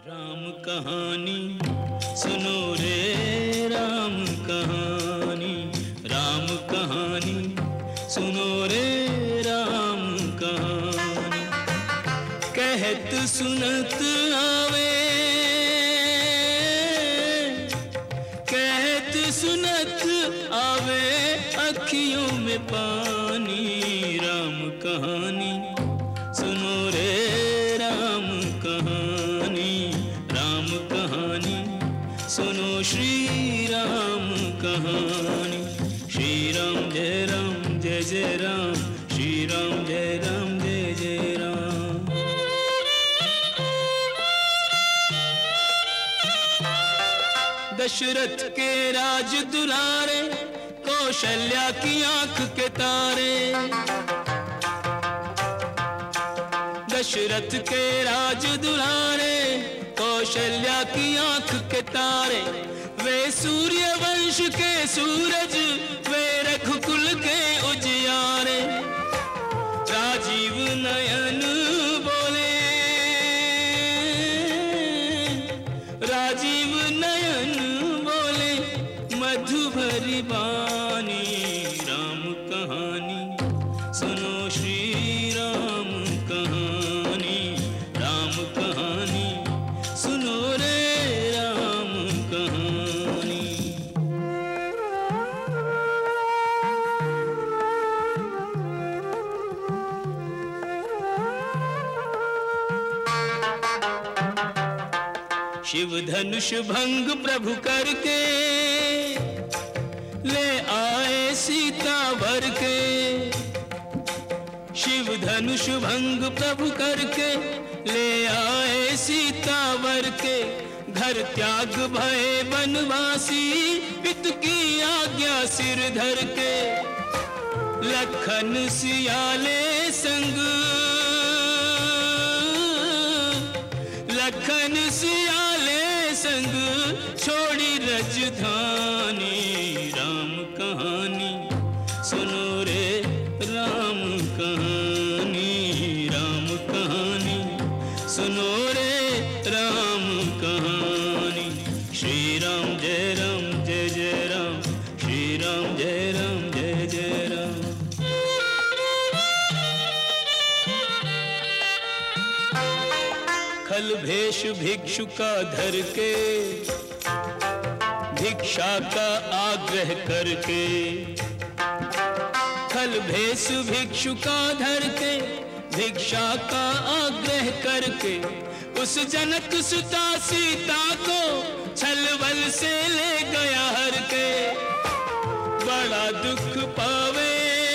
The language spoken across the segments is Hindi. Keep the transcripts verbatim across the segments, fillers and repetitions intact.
राम कहानी सुनो रे राम कहानी, राम कहानी सुनो रे राम कहानी। कहत सुनत आवे, कहत सुनत आवे अखियों में पानी। राम कहानी सुनो रे राम कहानी, राम कहानी सुनो श्री राम कहानी। श्री राम जय राम जय जय राम, श्री राम जय राम जय जय राम। दशरथ के राज दुलारे, कौशल्या की आंख के तारे। दशरथ के राज दुलारे, कौशल्या की आंख के तारे। वे सूर्य वंश के सूरज, वे रघुकुल के उजियारे। राजीव नयन बोले, राजीव नयन बोले मधु भरी वाणी। राम कहानी सुनो श्री राम कहानी, राम कहानी सुनो रे राम कहानी। शिव धनुष भंग प्रभु करके, ले आए सीता वर के। शिव धनुष भंग प्रभु करके, ले आए सीता वर के। घर त्याग भय वनवासी, पित की आज्ञा सिर धर के। लखन सियाले संग, लखन सियाले संग छोड़ी रजधानी। राम कहानी सुनो रे राम कहानी, राम कहानी सुनो रे राम कहानी। श्री राम जय राम जय जय राम, श्री राम जय राम जय जय राम। खल भेष भिक्षु का धर के, भिक्षा का आग्रह करके। खल भेष भिक्षु का धर के, भिक्षा का आग्रह करके। उस जनक सुता सीता को छलबल से ले गया हर के। बड़ा दुख पावे,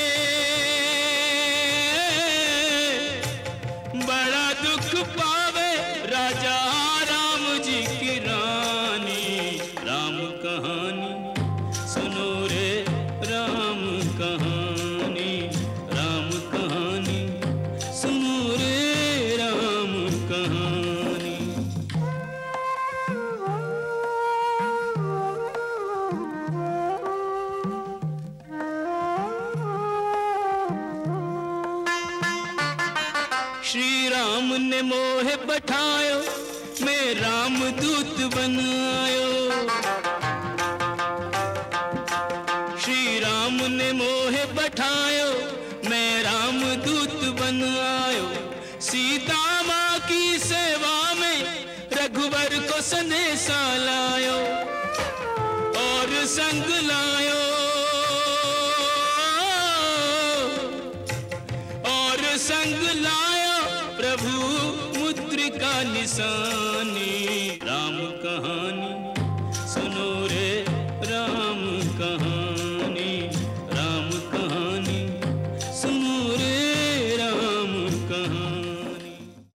बड़ा दुख पावे राजा राम जी की रानी। राम कहानी सुनो रे राम कहानी, राम कहानी सुनो रे राम कहानी। श्री राम ने मोह पठायो, मैं राम दूत बन आयो। श्री राम ने मोह पठायो, मैं राम दूत बन आयो। सीता माँ की सेवा में रघुवर को संदेशा लायो, और संग लायो, और संग लायो प्रभु मुद्रिका निशानी। राम कहानी